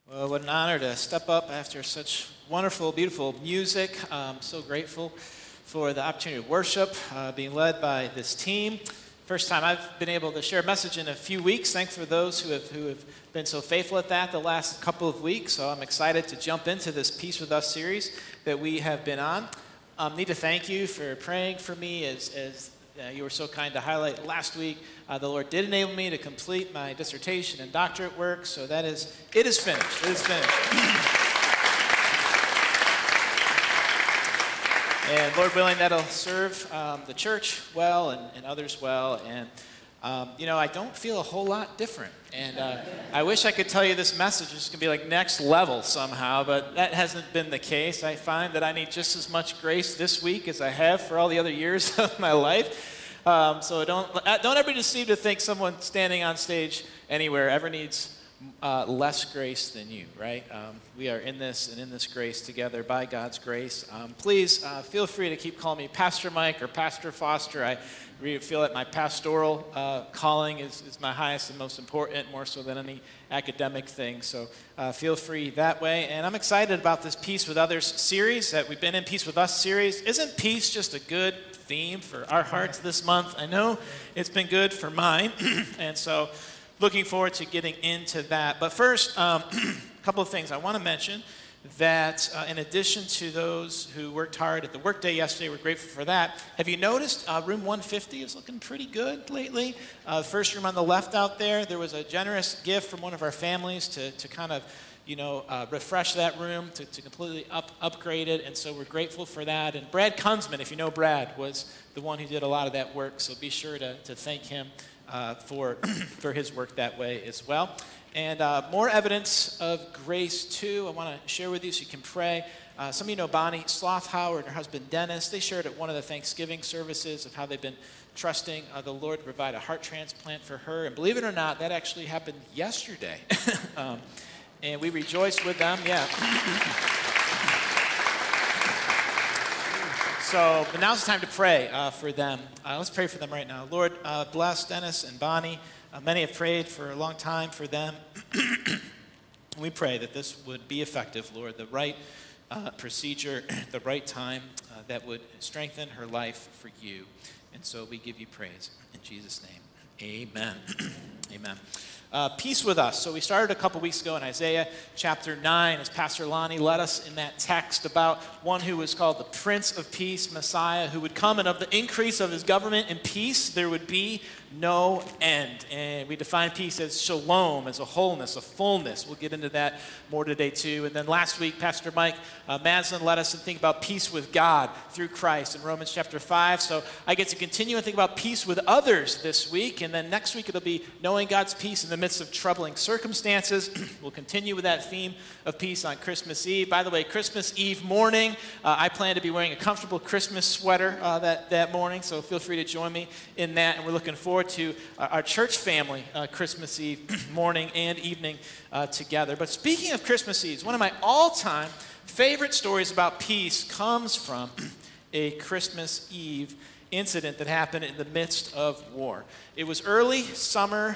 Well, what an honor to step up after such wonderful, beautiful music. I'm so grateful for the opportunity to worship, being led by this team. First time I've been able to share a message in a few weeks. Thanks for those who have been so faithful at that the last couple of weeks. So I'm excited to jump into this Peace With Us series that we have been on. Need to thank you for praying for me as you were so kind to highlight last week. The Lord did enable me to complete my dissertation and doctorate work, so it is finished. It is finished. And Lord willing, that'll serve the church well and others well. And, I don't feel a whole lot different. And I wish I could tell you this message is going to be like next level somehow, but that hasn't been the case. I find that I need just as much grace this week as I have for all the other years of my life. So don't ever be deceived to think someone standing on stage anywhere ever needs less grace than you, right? We are in this grace together by God's grace. Please feel free to keep calling me Pastor Mike or Pastor Foster. I really feel that my pastoral calling is my highest and most important, more so than any academic thing. So feel free that way. And I'm excited about this Peace with Others series that we've been in, Peace with Us series. Isn't peace just a good theme for our hearts this month? I know it's been good for mine. And so looking forward to getting into that. But first, a couple of things I want to mention that in addition to those who worked hard at the workday yesterday, we're grateful for that. Have you noticed room 150 is looking pretty good lately? First room on the left out there was a generous gift from one of our families to kind of refresh that room, to completely upgrade it, and so we're grateful for that. And Brad Kunzman, if you know Brad, was the one who did a lot of that work, so be sure to thank him for his work that way as well. And more evidence of grace, too, I want to share with you so you can pray. Some of you know Bonnie Slothauer and her husband Dennis. They shared at one of the Thanksgiving services of how they've been trusting the Lord to provide a heart transplant for her. And believe it or not, that actually happened yesterday. And we rejoiced with them, yeah. So, but now's the time to pray for them. Let's pray for them right now. Lord, bless Dennis and Bonnie. Many have prayed for a long time for them. We pray that this would be effective, Lord, the right procedure, the right time that would strengthen her life for you. And so we give you praise. In Jesus' name, amen. Amen. Peace with us. So we started a couple weeks ago in Isaiah chapter 9 as Pastor Lonnie led us in that text about one who was called the Prince of Peace, Messiah, who would come, and of the increase of his government and peace there would be no end. And we define peace as shalom, as a wholeness, a fullness. We'll get into that more today too. And then last week, Pastor Mike Madsen led us to think about peace with God through Christ in Romans chapter 5. So I get to continue and think about peace with others this week. And then next week it'll be knowing God's peace in the midst of troubling circumstances. We'll continue with that theme of peace on Christmas Eve. By the way, Christmas Eve morning, I plan to be wearing a comfortable Christmas sweater that morning. So feel free to join me in that. And we're looking forward to our church family Christmas Eve morning and evening together. But speaking of Christmas Eve, one of my all-time favorite stories about peace comes from a Christmas Eve incident that happened in the midst of war. It was early summer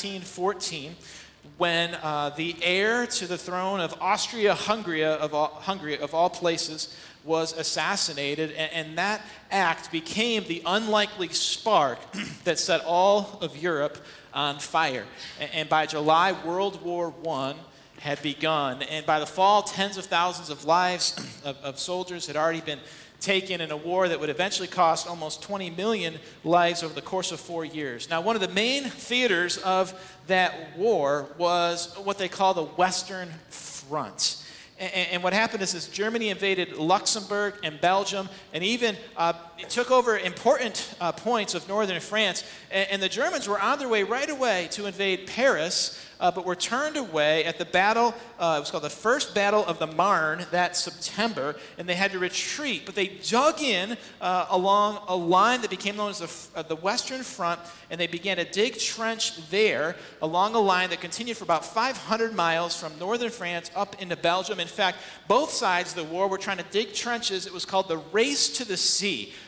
1914 when the heir to the throne of Austria-Hungary, of all places, was assassinated, and that act became the unlikely spark that set all of Europe on fire. And by July, World War I had begun, and by the fall, tens of thousands of lives of soldiers had already been taken in a war that would eventually cost almost 20 million lives over the course of 4 years. Now, one of the main theaters of that war was what they call the Western Front. And what happened is Germany invaded Luxembourg and Belgium and even took over important points of northern France. And the Germans were on their way right away to invade Paris, but were turned away at the battle, it was called the First Battle of the Marne that September, and they had to retreat. But they dug in along a line that became known as the Western Front, and they began to dig trench there along a line that continued for about 500 miles from northern France up into Belgium. In fact, both sides of the war were trying to dig trenches. It was called the Race to the Sea.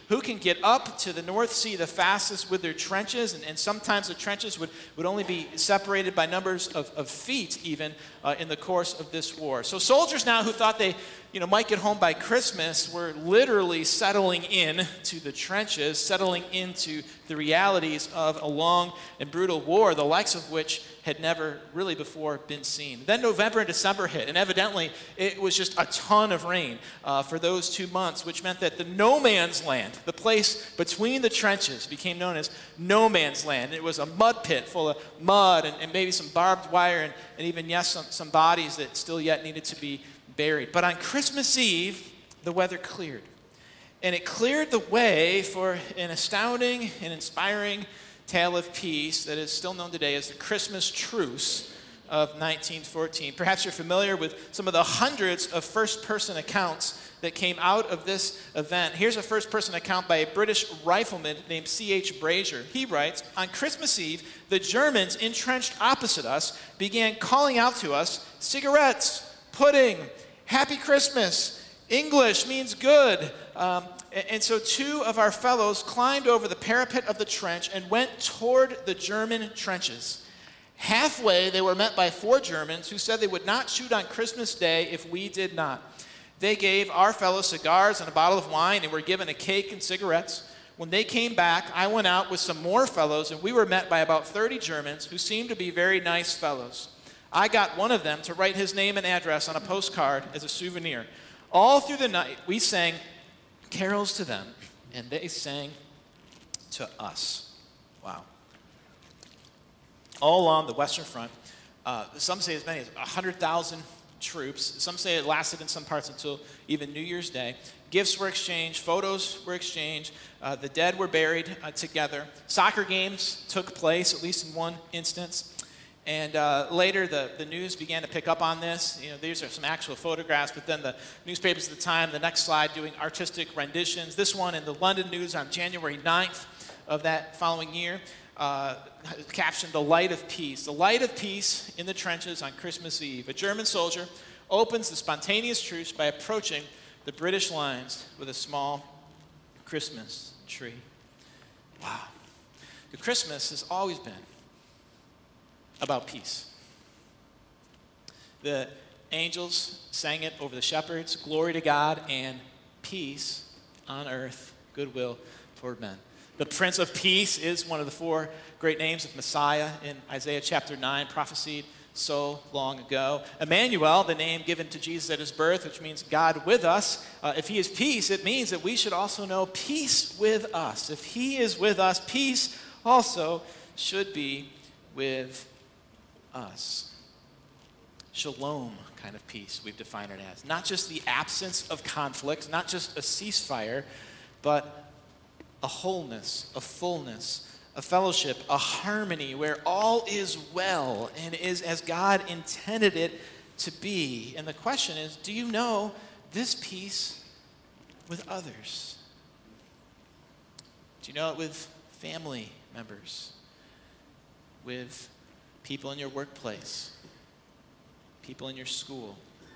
who can get up to the North Sea the fastest with their trenches, and sometimes the trenches would only be separated by numbers of feet even in the course of this war. So soldiers now who thought they might get home by Christmas were literally settling in to the trenches, settling into the realities of a long and brutal war, the likes of which had never really before been seen. Then November and December hit, and evidently it was just a ton of rain for those 2 months, which meant that the no man's land, the place between the trenches, became known as no man's land. It was a mud pit full of mud and maybe some barbed wire and even, yes, some bodies that still yet needed to be buried. But on Christmas Eve, the weather cleared. And it cleared the way for an astounding and inspiring tale of peace that is still known today as the Christmas Truce of 1914. Perhaps you're familiar with some of the hundreds of first-person accounts that came out of this event. Here's a first-person account by a British rifleman named C.H. Brazier. He writes, "On Christmas Eve, the Germans entrenched opposite us began calling out to us, 'Cigarettes, pudding, Happy Christmas, English means good.' And so 2 of our fellows climbed over the parapet of the trench and went toward the German trenches. Halfway, they were met by 4 Germans who said they would not shoot on Christmas Day if we did not. They gave our fellows cigars and a bottle of wine and were given a cake and cigarettes. When they came back, I went out with some more fellows, and we were met by about 30 Germans who seemed to be very nice fellows. I got one of them to write his name and address on a postcard as a souvenir. All through the night, we sang carols to them, and they sang to us." Wow. All along the Western Front, some say as many as 100,000 troops. Some say it lasted in some parts until even New Year's Day. Gifts were exchanged, photos were exchanged, the dead were buried together. Soccer games took place, at least in one instance. And later, the news began to pick up on this. These are some actual photographs, but then the newspapers at the time, the next slide, doing artistic renditions. This one in the London News on January 9th of that following year, captioned "The Light of Peace." The light of peace in the trenches on Christmas Eve. A German soldier opens the spontaneous truce by approaching the British lines with a small Christmas tree. Wow. The Christmas has always been about peace. The angels sang it over the shepherds, glory to God and peace on earth, goodwill toward men. The Prince of Peace is one of the 4 great names of Messiah in Isaiah chapter 9, prophesied so long ago. Emmanuel, the name given to Jesus at his birth, which means God with us. If he is peace, it means that we should also know peace with us. If he is with us, peace also should be with us. Shalom kind of peace, we've defined it as. Not just the absence of conflict, not just a ceasefire, but a wholeness, a fullness, a fellowship, a harmony where all is well and is as God intended it to be. And the question is, do you know this peace with others? Do you know it with family members? With people in your workplace, people in your school,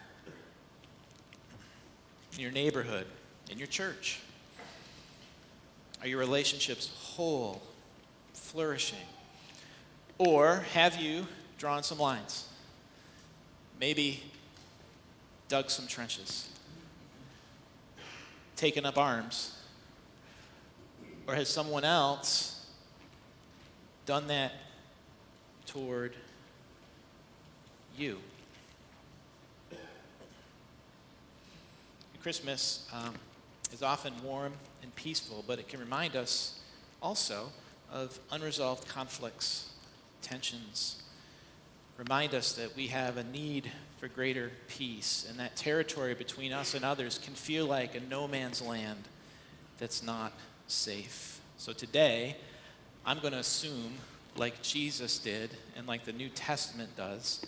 in your neighborhood, in your church? Are your relationships whole, flourishing? Or have you drawn some lines? Maybe dug some trenches, taken up arms? Or has someone else done that toward you? Christmas is often warm and peaceful, but it can remind us also of unresolved conflicts, tensions. Remind us that we have a need for greater peace, and that territory between us and others can feel like a no man's land that's not safe. So today, I'm going to assume, like Jesus did and like the New Testament does,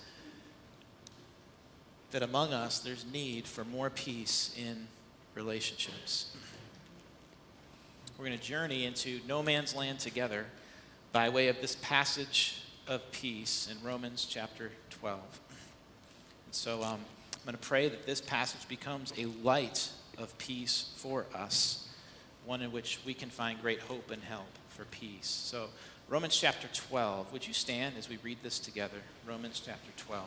that among us there's need for more peace in relationships. We're going to journey into no man's land together by way of this passage of peace in Romans chapter 12. And so I'm going to pray that this passage becomes a light of peace for us one in which we can find great hope and help for peace. So Romans chapter 12. Would you stand as we read this together? Romans chapter 12.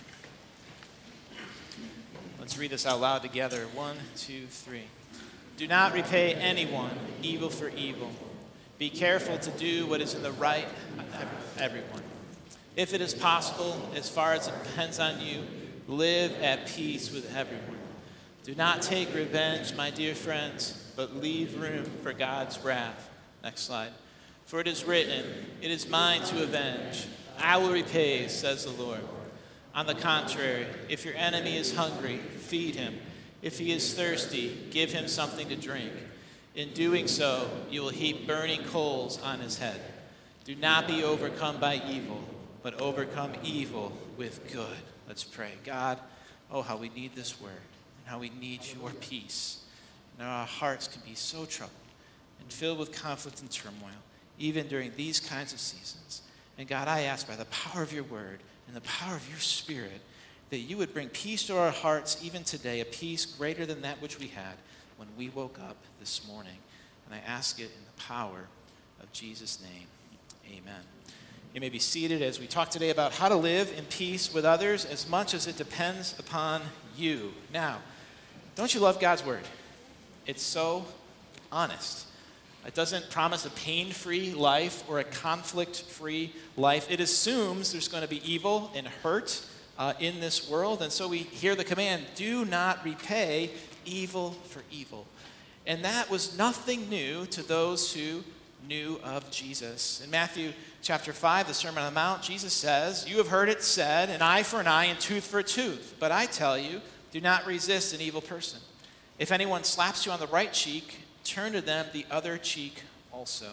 Let's read this out loud together. 1, 2, 3. Do not repay anyone evil for evil. Be careful to do what is in the right of everyone. If it is possible, as far as it depends on you, live at peace with everyone. Do not take revenge, my dear friends, but leave room for God's wrath. Next slide. For it is written, it is mine to avenge. I will repay, says the Lord. On the contrary, if your enemy is hungry, feed him. If he is thirsty, give him something to drink. In doing so, you will heap burning coals on his head. Do not be overcome by evil, but overcome evil with good. Let's pray. God, oh, how we need this word, and how we need your peace. And our hearts can be so troubled and filled with conflict and turmoil, even during these kinds of seasons. And God, I ask by the power of your word and the power of your Spirit that you would bring peace to our hearts even today, a peace greater than that which we had when we woke up this morning. And I ask it in the power of Jesus' name. Amen. You may be seated as we talk today about how to live in peace with others as much as it depends upon you. Now, don't you love God's word? It's so honest. It doesn't promise a pain-free life or a conflict-free life. It assumes there's going to be evil and hurt in this world. And so we hear the command, do not repay evil for evil. And that was nothing new to those who knew of Jesus. In Matthew chapter 5, the Sermon on the Mount, Jesus says, you have heard it said, an eye for an eye and tooth for a tooth. But I tell you, do not resist an evil person. If anyone slaps you on the right cheek, turn to them the other cheek also.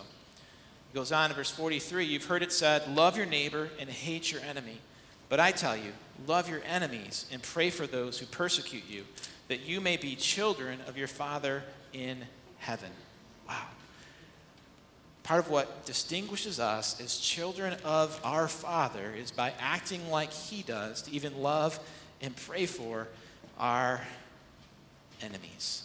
He goes on in verse 43, you've heard it said, love your neighbor and hate your enemy. But I tell you, love your enemies and pray for those who persecute you, that you may be children of your Father in heaven. Wow. Part of what distinguishes us as children of our Father is by acting like he does, to even love and pray for our enemies.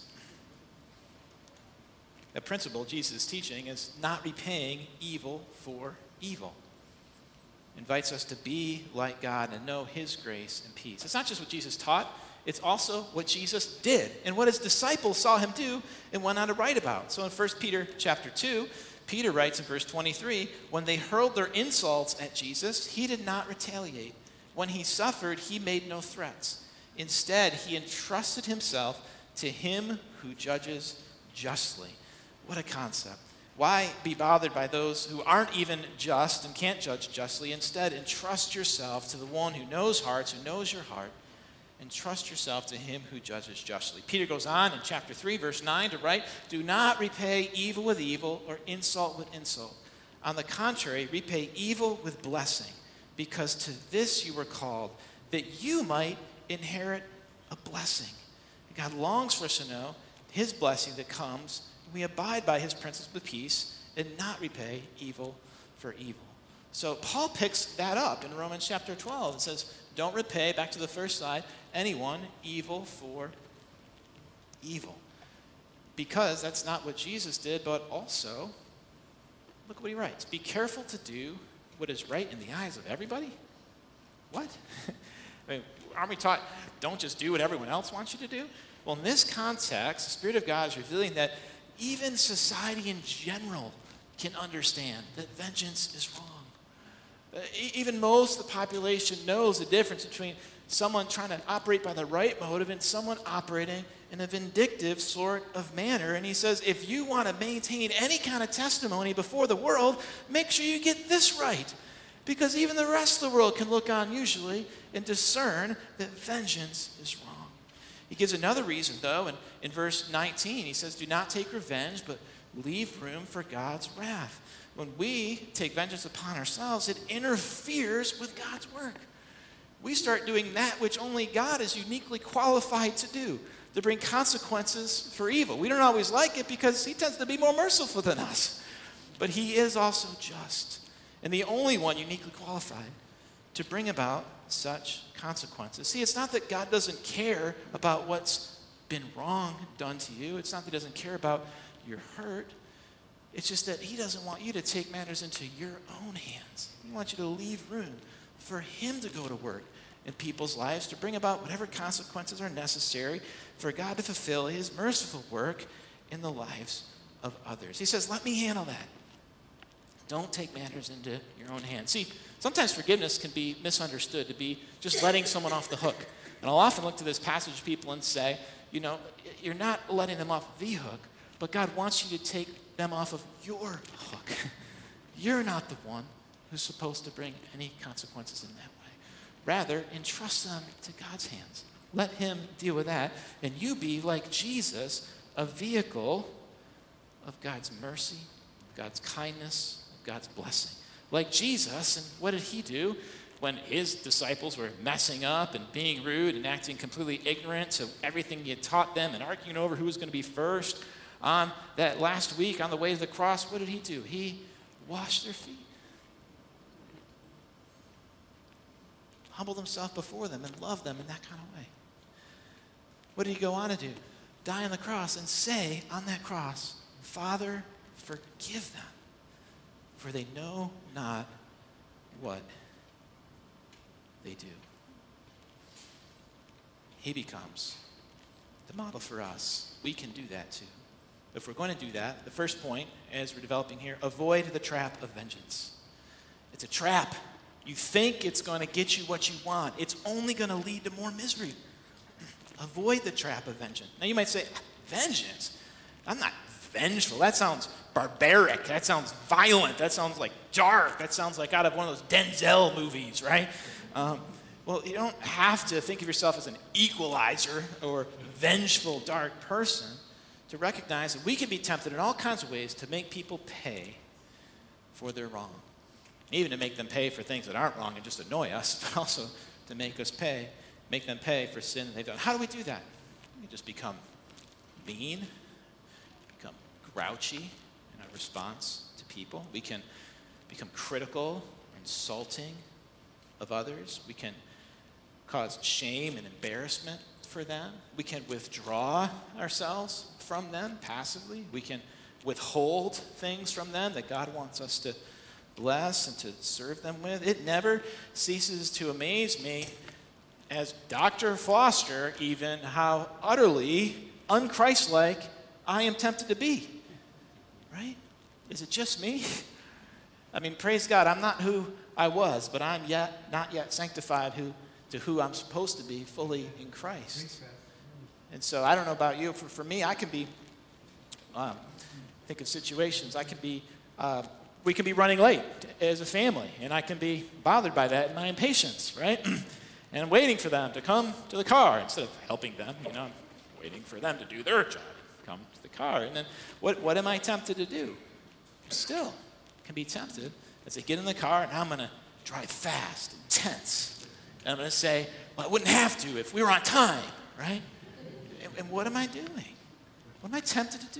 The principle Jesus is teaching is not repaying evil for evil. Invites us to be like God and know his grace and peace. It's not just what Jesus taught, it's also what Jesus did and what his disciples saw him do and went on to write about. So in 1 Peter chapter 2, Peter writes in verse 23, when they hurled their insults at Jesus, he did not retaliate. When he suffered, he made no threats. Instead, he entrusted himself to him who judges justly. What a concept. Why be bothered by those who aren't even just and can't judge justly? Instead, entrust yourself to the one who knows hearts, who knows your heart. Entrust yourself to him who judges justly. Peter goes on in chapter 3, verse 9 to write, do not repay evil with evil or insult with insult. On the contrary, repay evil with blessing, because to this you were called, that you might inherit a blessing. God longs for us to know his blessing that comes. We abide by his principles of peace and not repay evil for evil. So Paul picks that up in Romans chapter 12 and says, don't repay, back to the first slide, anyone evil for evil. Because that's not what Jesus did, but also, look what he writes. Be careful to do what is right in the eyes of everybody. What? I mean, aren't we taught, don't just do what everyone else wants you to do? Well, in this context, the Spirit of God is revealing that even society in general can understand that vengeance is wrong. Even most of the population knows the difference between someone trying to operate by the right motive and someone operating in a vindictive sort of manner. And he says, if you want to maintain any kind of testimony before the world, make sure you get this right. Because even the rest of the world can look on usually and discern that vengeance is wrong. He gives another reason, though, and in verse 19, he says, do not take revenge, but leave room for God's wrath. When we take vengeance upon ourselves, it interferes with God's work. We start doing that which only God is uniquely qualified to do, to bring consequences for evil. We don't always like it because he tends to be more merciful than us. But he is also just, and the only one uniquely qualified to bring about such consequences. See, it's not that God doesn't care about what's been wrong done to you. It's not that he doesn't care about your hurt. It's just that he doesn't want you to take matters into your own hands. He wants you to leave room for him to go to work in people's lives to bring about whatever consequences are necessary for God to fulfill his merciful work in the lives of others. He says, let me handle that. Don't take matters into your own hands. See, sometimes forgiveness can be misunderstood to be just letting someone off the hook. And I'll often look to this passage of people and say, you know, you're not letting them off the hook, but God wants you to take them off of your hook. You're not the one who's supposed to bring any consequences in that way. Rather, entrust them to God's hands. Let him deal with that, and you be, like Jesus, a vehicle of God's mercy, God's kindness, God's blessing. Like Jesus, and what did he do when his disciples were messing up and being rude and acting completely ignorant to everything he had taught them and arguing over who was going to be first on that last week on the way to the cross? What did he do? He washed their feet. Humbled himself before them and loved them in that kind of way. What did he go on to do? Die on the cross and say on that cross, Father, forgive them, for they know not what they do. He becomes the model for us. We can do that too. If we're going to do that, the first point, as we're developing here, avoid the trap of vengeance. It's a trap. You think it's going to get you what you want. It's only going to lead to more misery. Avoid the trap of vengeance. Now you might say, vengeance? I'm not vengeful. That sounds barbaric. That sounds violent. That sounds like dark. That sounds like out of one of those Denzel movies, right? Well, you don't have to think of yourself as an equalizer or vengeful, dark person to recognize that we can be tempted in all kinds of ways to make people pay for their wrong. Even to make them pay for things that aren't wrong and just annoy us, but also to make them pay for sin they've done. How do we do that? We just become mean, become grouchy in our response to people. We can become critical, insulting of others. We can cause shame and embarrassment for them. We can withdraw ourselves from them passively. We can withhold things from them that God wants us to bless and to serve them with. It never ceases to amaze me, as Dr. Foster even, how utterly unchristlike I am tempted to be. Right? Is it just me? I mean, praise God, I'm not who I was, but I'm not yet sanctified to who I'm supposed to be fully in Christ. And so I don't know about you. For me, I can be, think of situations, we can be running late as a family, and I can be bothered by that in my impatience, right? And I'm waiting for them to come to the car instead of helping them. I'm waiting for them to do their job, come to the car. And then what am I tempted to do? Still can be tempted as I get in the car, and I'm going to drive fast and tense. And I'm going to say, well, I wouldn't have to if we were on time, right? And what am I doing? What am I tempted to do?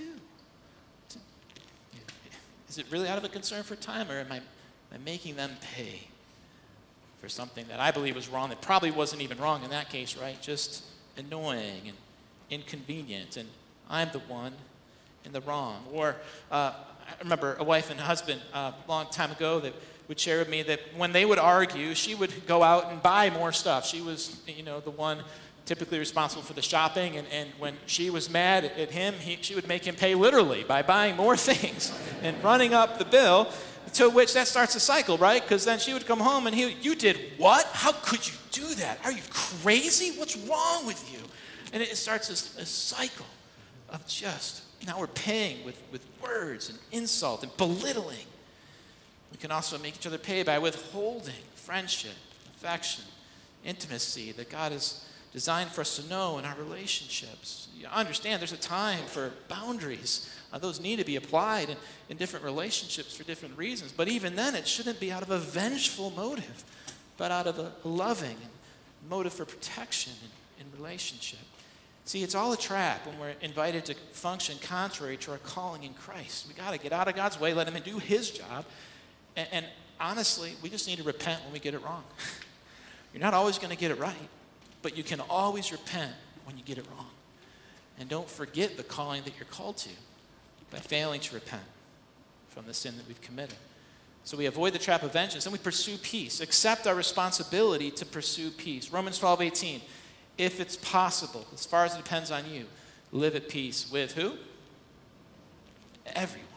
Is it really out of a concern for time, or am I making them pay for something that I believe was wrong, that probably wasn't even wrong in that case, right? Just annoying and inconvenient, and I'm the one in the wrong. Or I remember a wife and husband a long time ago that would share with me that when they would argue, she would go out and buy more stuff. She was, the one typically responsible for the shopping, and when she was mad at him, she would make him pay literally by buying more things and running up the bill, to which that starts a cycle, right? Because then she would come home and you did what? How could you do that? Are you crazy? What's wrong with you? And it starts a cycle of just, now we're paying with words and insult and belittling. We can also make each other pay by withholding friendship, affection, intimacy that God has designed for us to know in our relationships. You understand there's a time for boundaries. Those need to be applied in different relationships for different reasons. But even then, it shouldn't be out of a vengeful motive, but out of a loving motive for protection in relationship. See, it's all a trap when we're invited to function contrary to our calling in Christ. We got to get out of God's way, let him do his job. And honestly, we just need to repent when we get it wrong. You're not always going to get it right, but you can always repent when you get it wrong. And don't forget the calling that you're called to. by failing to repent from the sin that we've committed. So we avoid the trap of vengeance, and we pursue peace. Accept our responsibility to pursue peace. Romans 12:18. If it's possible, as far as it depends on you, live at peace with who? Everyone.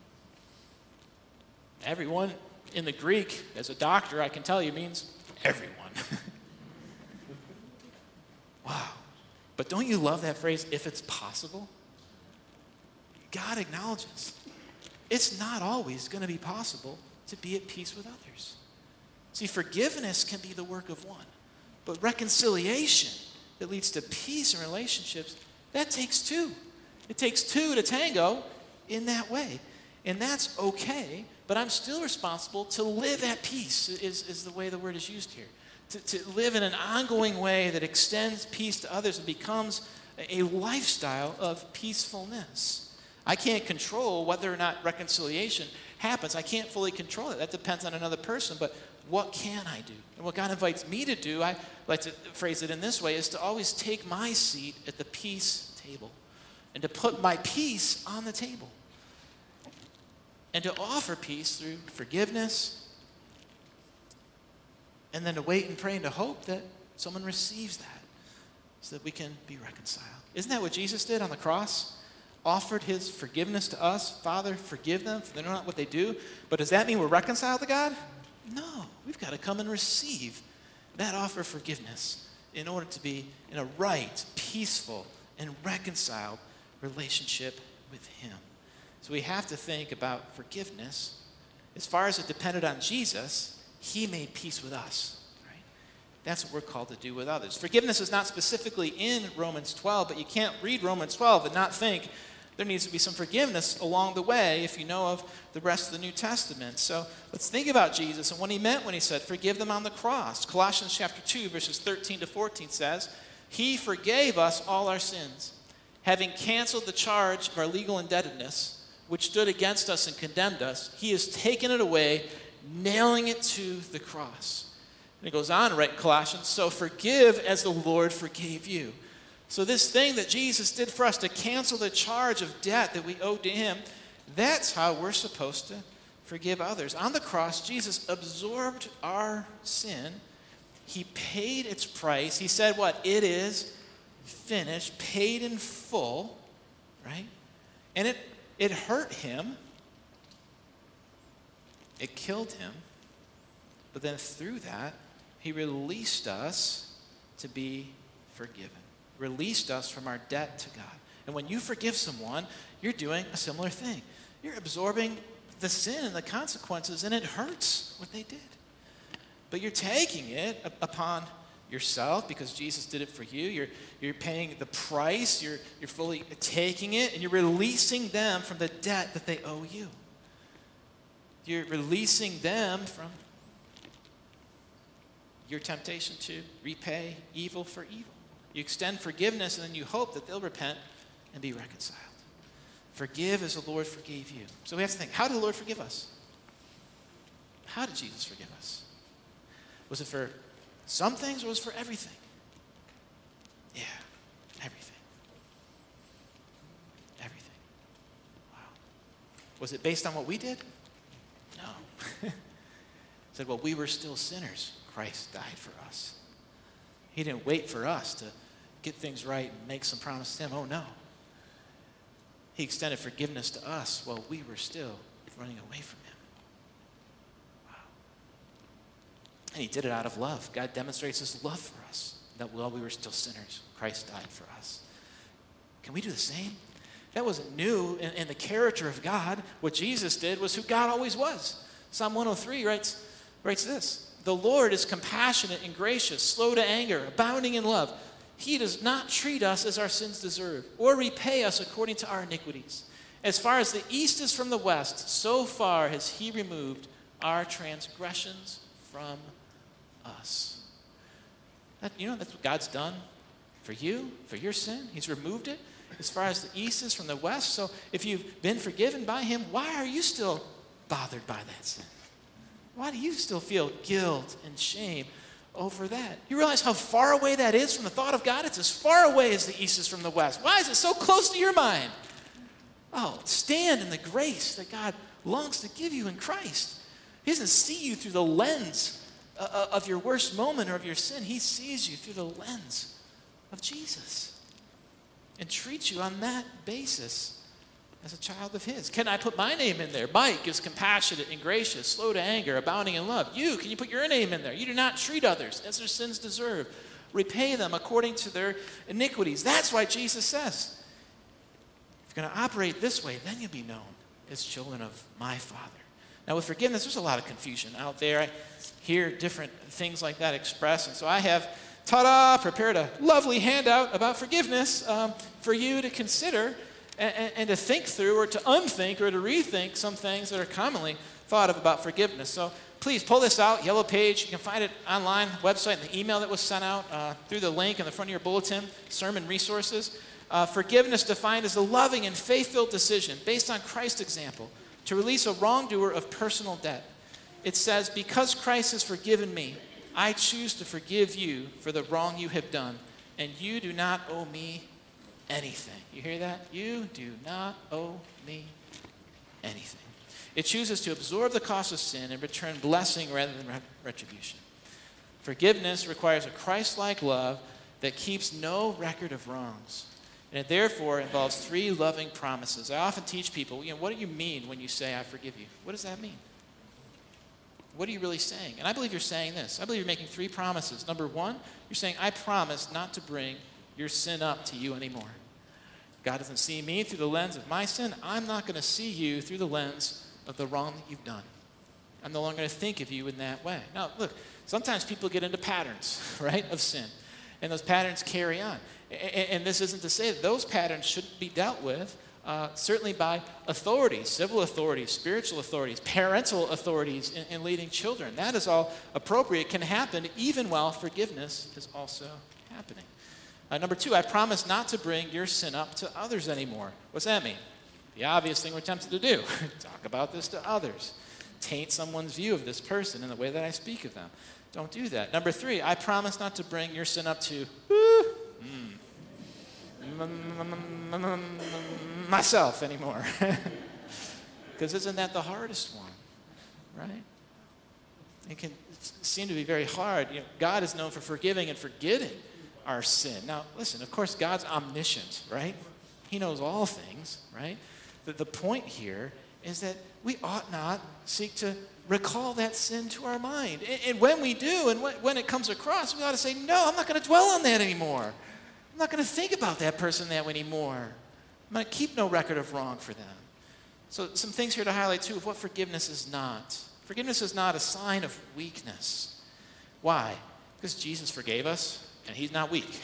Everyone in the Greek, as a doctor, I can tell you, means everyone. Wow. But don't you love that phrase, if it's possible? God acknowledges it's not always going to be possible to be at peace with others. See, forgiveness can be the work of one, but reconciliation that leads to peace in relationships, that takes two. It takes two to tango in that way. And that's okay, but I'm still responsible to live at peace, is the way the word is used here. To live in an ongoing way that extends peace to others and becomes a lifestyle of peacefulness. I can't control whether or not reconciliation happens. I can't fully control it. That depends on another person, but what can I do? And what God invites me to do, I like to phrase it in this way, is to always take my seat at the peace table and to put my peace on the table and to offer peace through forgiveness and then to wait and pray and to hope that someone receives that so that we can be reconciled. Isn't that what Jesus did on the cross? Offered his forgiveness to us. Father, forgive them, for they know not what they do. But does that mean we're reconciled to God? No. We've got to come and receive that offer of forgiveness in order to be in a right, peaceful, and reconciled relationship with him. So we have to think about forgiveness. As far as it depended on Jesus, he made peace with us. Right? That's what we're called to do with others. Forgiveness is not specifically in Romans 12, but you can't read Romans 12 and not think there needs to be some forgiveness along the way if you know of the rest of the New Testament. So let's think about Jesus and what he meant when he said, forgive them on the cross. Colossians chapter 2, verses 13 to 14 says, he forgave us all our sins, having canceled the charge of our legal indebtedness, which stood against us and condemned us. He has taken it away, nailing it to the cross. And it goes on to write in Colossians, so forgive as the Lord forgave you. So this thing that Jesus did for us to cancel the charge of debt that we owed to him, that's how we're supposed to forgive others. On the cross, Jesus absorbed our sin. He paid its price. He said what? It is finished, paid in full, right? And it hurt him. It killed him. But then through that, he released us to be forgiven. Released us from our debt to God. And when you forgive someone, you're doing a similar thing. You're absorbing the sin and the consequences, and it hurts what they did. But you're taking it upon yourself because Jesus did it for you. You're paying the price. You're fully taking it, and you're releasing them from the debt that they owe you. You're releasing them from your temptation to repay evil for evil. You extend forgiveness, and then you hope that they'll repent and be reconciled. Forgive as the Lord forgave you. So we have to think, how did the Lord forgive us? How did Jesus forgive us? Was it for some things or was it for everything? Yeah, everything. Everything. Wow. Was it based on what we did? No. It said, well, we were still sinners. Christ died for us. He didn't wait for us to get things right and make some promises to him. Oh, no. He extended forgiveness to us while we were still running away from him. Wow. And he did it out of love. God demonstrates his love for us, that while we were still sinners, Christ died for us. Can we do the same? That wasn't new in the character of God. What Jesus did was who God always was. Psalm 103 writes this. The Lord is compassionate and gracious, slow to anger, abounding in love. He does not treat us as our sins deserve, or repay us according to our iniquities. As far as the east is from the west, so far has he removed our transgressions from us. That's what God's done for you, for your sin. He's removed it as far as the east is from the west. So if you've been forgiven by him, why are you still bothered by that sin? Why do you still feel guilt and shame over that? You realize how far away that is from the thought of God? It's as far away as the east is from the west. Why is it so close to your mind? Oh, stand in the grace that God longs to give you in Christ. He doesn't see you through the lens of your worst moment or of your sin. He sees you through the lens of Jesus and treats you on that basis as a child of his. Can I put my name in there? Mike is compassionate and gracious, slow to anger, abounding in love. Can you put your name in there? You do not treat others as their sins deserve. Repay them according to their iniquities. That's why Jesus says, if you're going to operate this way, then you'll be known as children of my Father. Now with forgiveness, there's a lot of confusion out there. I hear different things like that expressed. And so I have, prepared a lovely handout about forgiveness for you to consider and to think through or to unthink or to rethink some things that are commonly thought of about forgiveness. So please pull this out, yellow page. You can find it online, website, and the email that was sent out through the link in the front of your bulletin, sermon resources. Forgiveness defined as a loving and faith-filled decision based on Christ's example to release a wrongdoer of personal debt. It says, because Christ has forgiven me, I choose to forgive you for the wrong you have done, and you do not owe me anything. You hear that? You do not owe me anything. It chooses to absorb the cost of sin and return blessing rather than retribution. Forgiveness requires a Christ-like love that keeps no record of wrongs. And it therefore involves 3 loving promises. I often teach people, what do you mean when you say, I forgive you? What does that mean? What are you really saying? And I believe you're saying this. I believe you're making 3 promises. Number 1, you're saying, I promise not to bring your sin up to you anymore. God doesn't see me through the lens of my sin. I'm not going to see you through the lens of the wrong that you've done. I'm no longer going to think of you in that way. Now, look, sometimes people get into patterns, right, of sin. And those patterns carry on. And this isn't to say that those patterns shouldn't be dealt with, certainly by authorities, civil authorities, spiritual authorities, parental authorities in leading children. That is all appropriate. It can happen even while forgiveness is also happening. Number 2, I promise not to bring your sin up to others anymore. What's that mean? The obvious thing we're tempted to do. Talk about this to others. Taint someone's view of this person in the way that I speak of them. Don't do that. Number 3, I promise not to bring your sin up to myself anymore. Because isn't that the hardest one, right? It can seem to be very hard. God is known for forgiving and forgetting our sin. Now, listen, of course, God's omniscient, right? He knows all things, right? The point here is that we ought not seek to recall that sin to our mind. And when we do, and when it comes across, we ought to say, no, I'm not going to dwell on that anymore. I'm not going to think about that person that way anymore. I'm going to keep no record of wrong for them. So some things here to highlight, too, of what forgiveness is not. Forgiveness is not a sign of weakness. Why? Because Jesus forgave us, and he's not weak.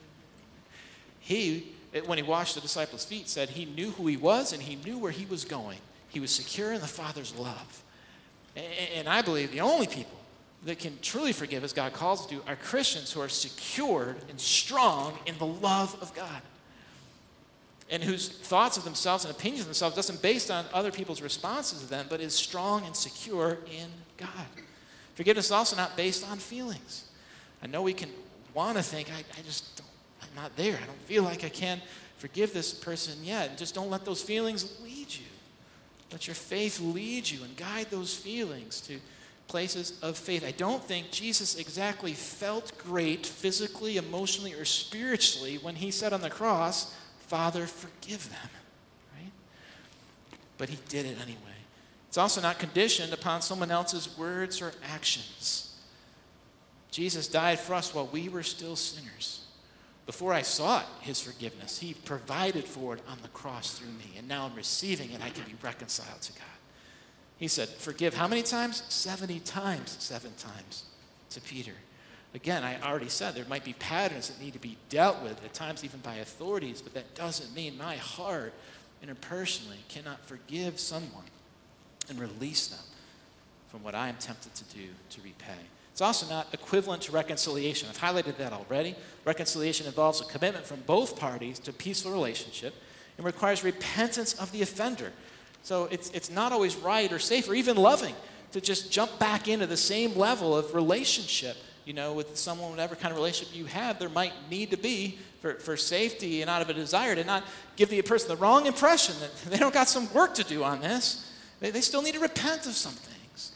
He, when he washed the disciples' feet, said he knew who he was and he knew where he was going. He was secure in the Father's love. And I believe the only people that can truly forgive, as God calls us to, are Christians who are secured and strong in the love of God, and whose thoughts of themselves and opinions of themselves doesn't based on other people's responses to them, but is strong and secure in God. Forgiveness is also not based on feelings. I know we can want to think, I'm not there. I don't feel like I can forgive this person yet. And just don't let those feelings lead you. Let your faith lead you and guide those feelings to places of faith. I don't think Jesus exactly felt great physically, emotionally, or spiritually when he said on the cross, Father, forgive them, right? But he did it anyway. It's also not conditioned upon someone else's words or actions. Jesus died for us while we were still sinners. Before I sought his forgiveness, he provided for it on the cross through me. And now I'm receiving it. I can be reconciled to God. He said, forgive how many times? 70 times, 7 times to Peter. Again, I already said there might be patterns that need to be dealt with, at times even by authorities, but that doesn't mean my heart interpersonally cannot forgive someone and release them from what I am tempted to do to repay. It's also not equivalent to reconciliation. I've highlighted that already. Reconciliation involves a commitment from both parties to a peaceful relationship and requires repentance of the offender. So it's not always right or safe or even loving to just jump back into the same level of relationship. with someone, whatever kind of relationship you have, there might need to be for safety and out of a desire to not give the person the wrong impression that they don't got some work to do on this. They still need to repent of some things.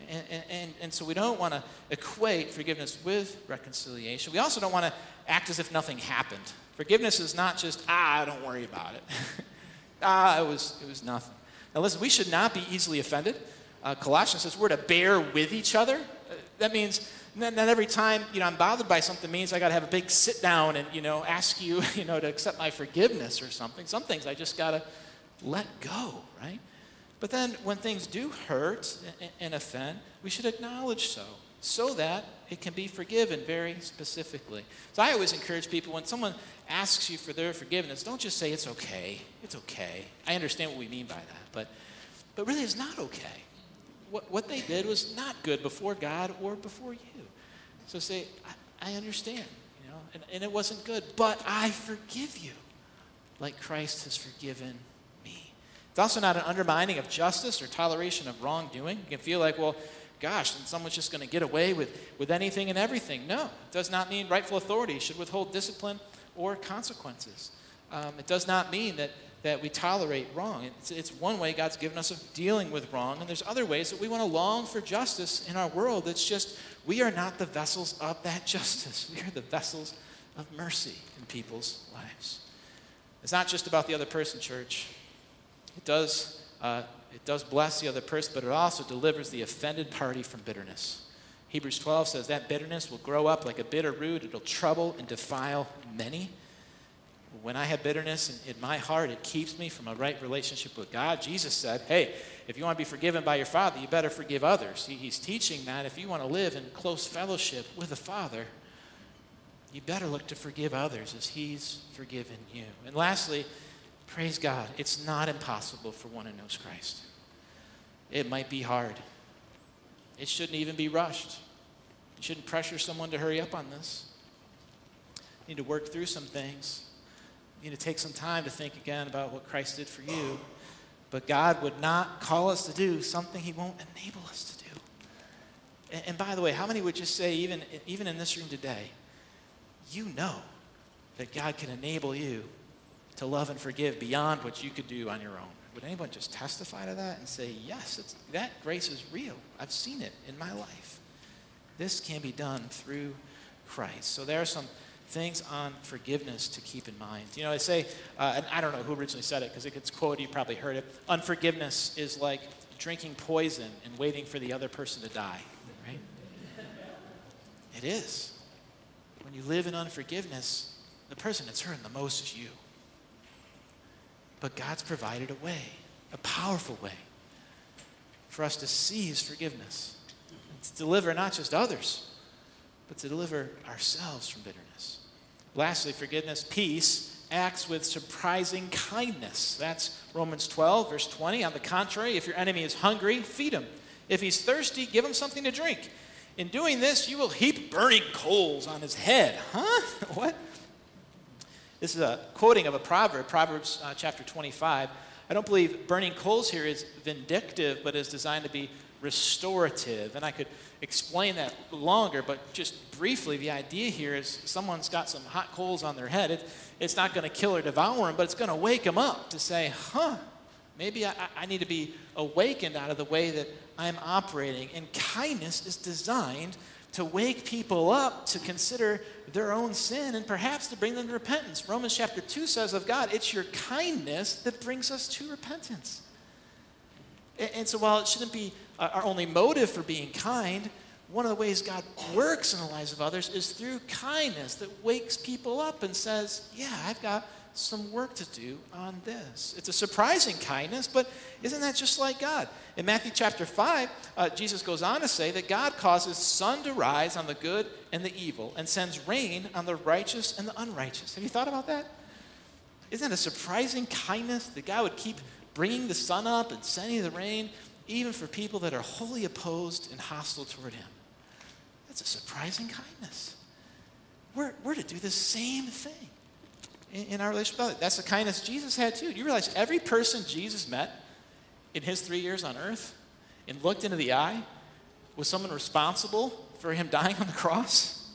And so we don't want to equate forgiveness with reconciliation. We also don't want to act as if nothing happened. Forgiveness is not just, don't worry about it. It was nothing. Now listen, we should not be easily offended. Colossians says we're to bear with each other. That means not every time, I'm bothered by something means I got to have a big sit down and, ask you, to accept my forgiveness or something. Some things I just got to let go, right? But then when things do hurt and offend, we should acknowledge so that it can be forgiven very specifically. So I always encourage people, when someone asks you for their forgiveness, don't just say it's okay. It's okay. I understand what we mean by that, but really it's not okay. What they did was not good before God or before you. So say, I understand, and it wasn't good, but I forgive you like Christ has forgiven me. It's also not an undermining of justice or toleration of wrongdoing. You can feel like, well, gosh, then someone's just going to get away with anything and everything. No, it does not mean rightful authority should withhold discipline or consequences. It does not mean that we tolerate wrong. It's one way God's given us of dealing with wrong, and there's other ways that we want to long for justice in our world. It's just we are not the vessels of that justice. We are the vessels of mercy in people's lives. It's not just about the other person, church. It does bless the other person, but it also delivers the offended party from bitterness. Hebrews 12 says that bitterness will grow up like a bitter root. It'll trouble and defile many. When I have bitterness in my heart, it keeps me from a right relationship with God. Jesus said, hey, if you want to be forgiven by your Father, you better forgive others. He's teaching that if you want to live in close fellowship with the Father, you better look to forgive others as He's forgiven you. And lastly, praise God, it's not impossible for one who knows Christ. It might be hard. It shouldn't even be rushed. You shouldn't pressure someone to hurry up on this. You need to work through some things. You need to take some time to think again about what Christ did for you. But God would not call us to do something He won't enable us to do. And by the way, how many would just say, even in this room today, you know that God can enable you to love and forgive beyond what you could do on your own? Would anyone just testify to that and say, yes, that grace is real. I've seen it in my life. This can be done through Christ. So there are some things on forgiveness to keep in mind. They say, and I don't know who originally said it because it gets quoted, you probably heard it, unforgiveness is like drinking poison and waiting for the other person to die, right? It is. When you live in unforgiveness, the person that's hurting the most is you. But God's provided a way, a powerful way, for us to seize forgiveness and to deliver not just others, but to deliver ourselves from bitterness. Lastly, forgiveness, peace, acts with surprising kindness. That's Romans 12, verse 20. On the contrary, if your enemy is hungry, feed him. If he's thirsty, give him something to drink. In doing this, you will heap burning coals on his head. Huh? What? This is a quoting of a proverb, Proverbs chapter 25. I don't believe burning coals here is vindictive, but is designed to be restorative. And I could explain that longer, but just briefly, the idea here is someone's got some hot coals on their head. It's not going to kill or devour them, but it's going to wake them up to say, maybe I need to be awakened out of the way that I'm operating. And kindness is designed to wake people up to consider their own sin and perhaps to bring them to repentance. Romans chapter 2 says of God, it's your kindness that brings us to repentance. And so while it shouldn't be our only motive for being kind, one of the ways God works in the lives of others is through kindness that wakes people up and says, yeah, I've got some work to do on this. It's a surprising kindness, but isn't that just like God? In Matthew chapter 5, Jesus goes on to say that God causes sun to rise on the good and the evil and sends rain on the righteous and the unrighteous. Have you thought about that? Isn't that a surprising kindness that God would keep bringing the sun up and sending the rain, even for people that are wholly opposed and hostile toward Him? That's a surprising kindness. We're to do the same thing in our relationship with others. That's the kindness Jesus had too. You realize every person Jesus met in His 3 years on earth and looked into the eye was someone responsible for him dying on the cross.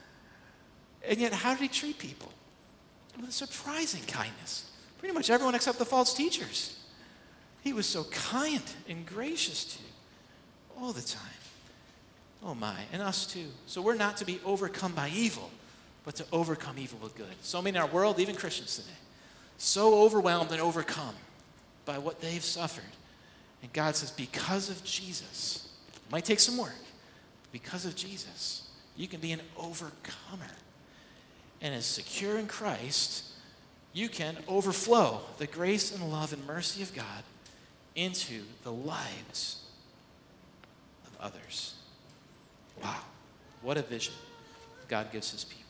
And yet, how did he treat people? With a surprising kindness. Pretty much everyone except the false teachers. He was so kind and gracious to you all the time. Oh my, and us too. So we're not to be overcome by evil, but to overcome evil with good. So many in our world, even Christians today, so overwhelmed and overcome by what they've suffered. And God says, because of Jesus, it might take some work, but because of Jesus, you can be an overcomer. And as secure in Christ, you can overflow the grace and love and mercy of God into the lives of others. Wow, what a vision God gives his people.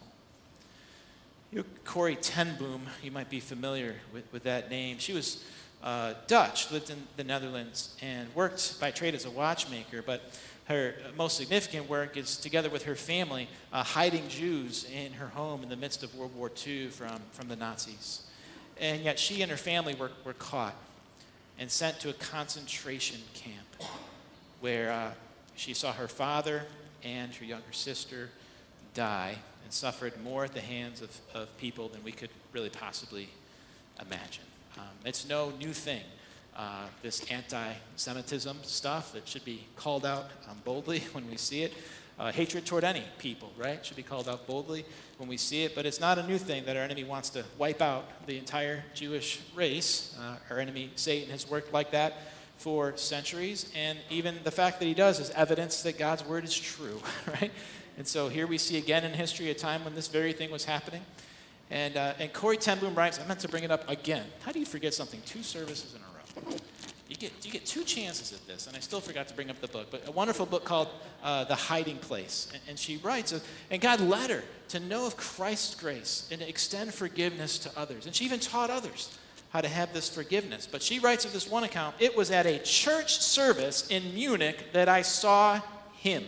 You know, Corrie ten Boom, you might be familiar with that name. She was Dutch, lived in the Netherlands, and worked by trade as a watchmaker, but her most significant work is, together with her family, hiding Jews in her home in the midst of World War II from the Nazis. And yet she and her family were caught and sent to a concentration camp where she saw her father and her younger sister die and suffered more at the hands of people than we could really possibly imagine. It's no new thing, this anti-Semitism stuff that should be called out boldly when we see it. Hatred toward any people, right, should be called out boldly when we see it. But it's not a new thing that our enemy wants to wipe out the entire Jewish race. Our enemy, Satan, has worked like that for centuries. And even the fact that he does is evidence that God's word is true, right? And so here we see again in history a time when this very thing was happening. And Corrie ten Boom writes, I meant to bring it up again. How do you forget something 2 services in a row? You get 2 chances at this, and I still forgot to bring up the book, but a wonderful book called The Hiding Place. And she writes, and God led her to know of Christ's grace and to extend forgiveness to others. And she even taught others how to have this forgiveness. But she writes of this one account, it was at a church service in Munich that I saw him,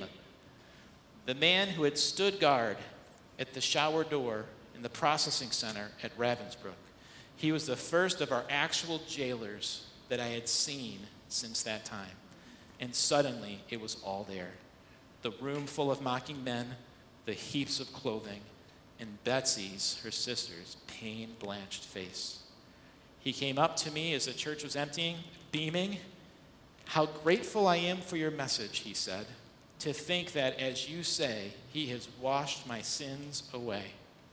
the man who had stood guard at the shower door in the processing center at Ravensbrück. He was the first of our actual jailers that I had seen since that time. And suddenly, it was all there. The room full of mocking men, the heaps of clothing, and Betsy's, her sister's, pain-blanched face. He came up to me as the church was emptying, beaming. How grateful I am for your message, he said, to think that, as you say, he has washed my sins away.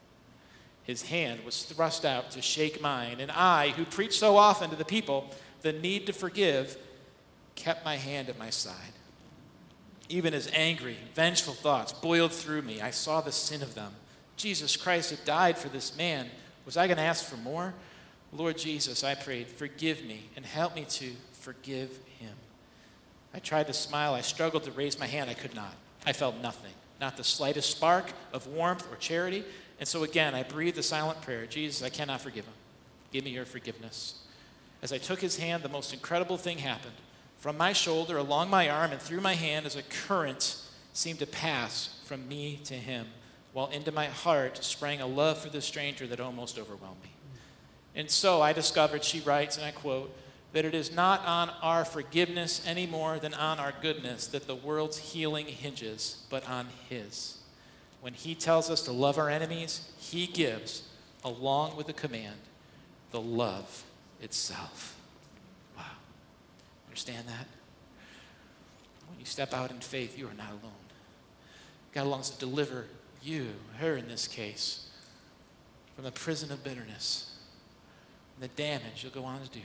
His hand was thrust out to shake mine, and I, who preach so often to the people the need to forgive, kept my hand at my side. Even as angry, vengeful thoughts boiled through me, I saw the sin of them. Jesus Christ had died for this man. Was I going to ask for more? Lord Jesus, I prayed, forgive me and help me to forgive him. I tried to smile. I struggled to raise my hand. I could not. I felt nothing, not the slightest spark of warmth or charity. And so again, I breathed a silent prayer. Jesus, I cannot forgive him. Give me your forgiveness. As I took his hand, the most incredible thing happened. From my shoulder, along my arm, and through my hand, as a current seemed to pass from me to him, while into my heart sprang a love for the stranger that almost overwhelmed me. And so I discovered, she writes, and I quote, that it is not on our forgiveness any more than on our goodness that the world's healing hinges, but on his. When he tells us to love our enemies, he gives, along with the command, the love itself. Wow. Understand that? When you step out in faith, you are not alone. God longs to deliver you, her in this case, from the prison of bitterness, and the damage you'll go on to do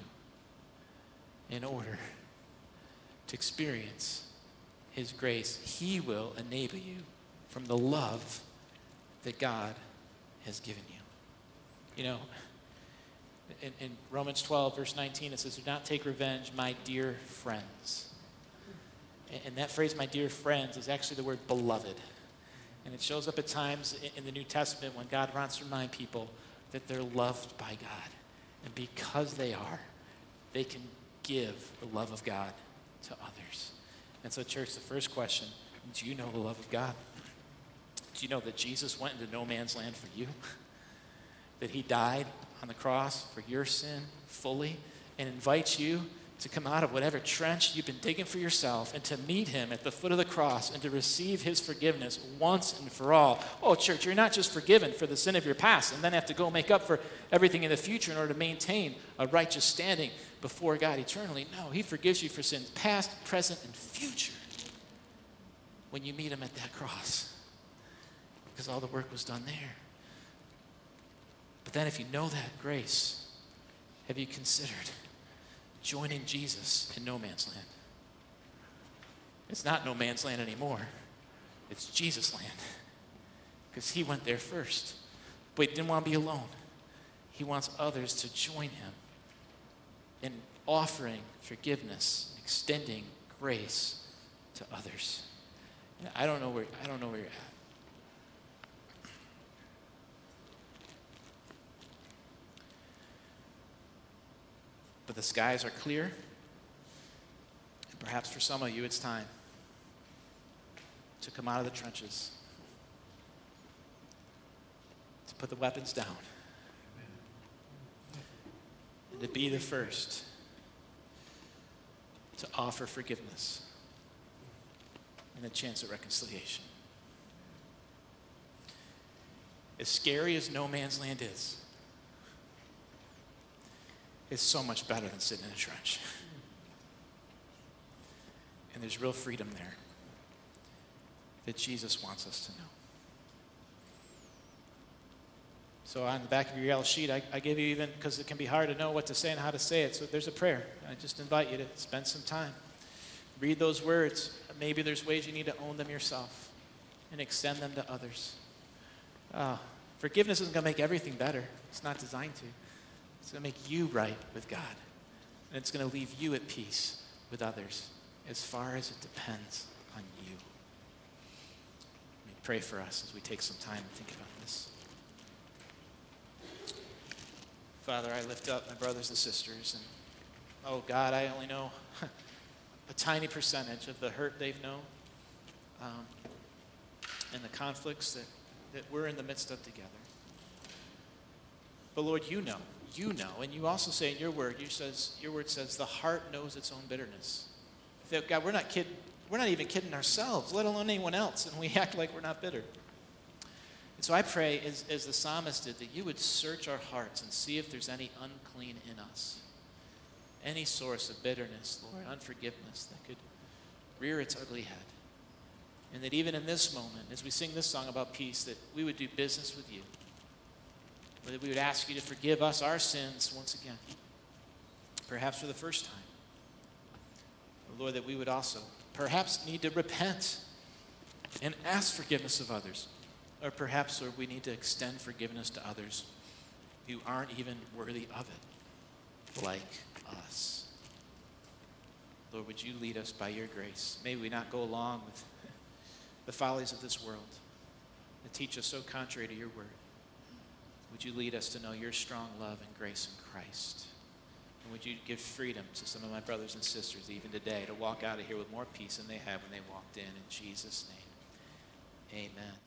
in order to experience his grace. He will enable you from the love that God has given you. You know, in Romans 12, verse 19, it says, do not take revenge, my dear friends. And that phrase, my dear friends, is actually the word beloved. And it shows up at times in the New Testament when God wants to remind people that they're loved by God. And because they are, they can give the love of God to others. And so, church, the first question, do you know the love of God? Do you know that Jesus went into no man's land for you? That he died on the cross for your sin fully and invites you to come out of whatever trench you've been digging for yourself and to meet him at the foot of the cross and to receive his forgiveness once and for all. Oh, church, you're not just forgiven for the sin of your past and then have to go make up for everything in the future in order to maintain a righteous standing before God eternally. No, he forgives you for sins past, present, and future when you meet him at that cross, because all the work was done there. But then if you know that grace, have you considered joining Jesus in no man's land? It's not no man's land anymore. It's Jesus' land, because he went there first. But he didn't want to be alone. He wants others to join him in offering forgiveness, extending grace to others. I don't know where you're at. But the skies are clear. And perhaps for some of you, it's time to come out of the trenches, to put the weapons down, and to be the first to offer forgiveness and a chance at reconciliation. As scary as no man's land is, it's so much better than sitting in a trench. And there's real freedom there that Jesus wants us to know. So on the back of your yellow sheet, I gave you, even because it can be hard to know what to say and how to say it, so there's a prayer. I just invite you to spend some time. Read those words. Maybe there's ways you need to own them yourself and extend them to others. Forgiveness isn't going to make everything better. It's not designed to. It's going to make you right with God. And it's going to leave you at peace with others as far as it depends on you. Let me pray for us as we take some time to think about this. Father, I lift up my brothers and sisters. And, oh, God, I only know a tiny percentage of the hurt they've known and the conflicts that we're in the midst of together. But Lord, you know, and you also say in your word, your word says the heart knows its own bitterness. God, we're not even kidding ourselves, let alone anyone else, and we act like we're not bitter. And so I pray, as the psalmist did, that you would search our hearts and see if there's any unclean in us, any source of bitterness, Lord, unforgiveness that could rear its ugly head. And that even in this moment, as we sing this song about peace, that we would do business with you. That we would ask you to forgive us our sins once again, perhaps for the first time. But Lord, that we would also perhaps need to repent and ask forgiveness of others. Or perhaps, Lord, we need to extend forgiveness to others who aren't even worthy of it, like us. Lord, would you lead us by your grace? May we not go along with the follies of this world that teach us so contrary to your word. Would you lead us to know your strong love and grace in Christ? And would you give freedom to some of my brothers and sisters even today to walk out of here with more peace than they had when they walked in Jesus' name, amen.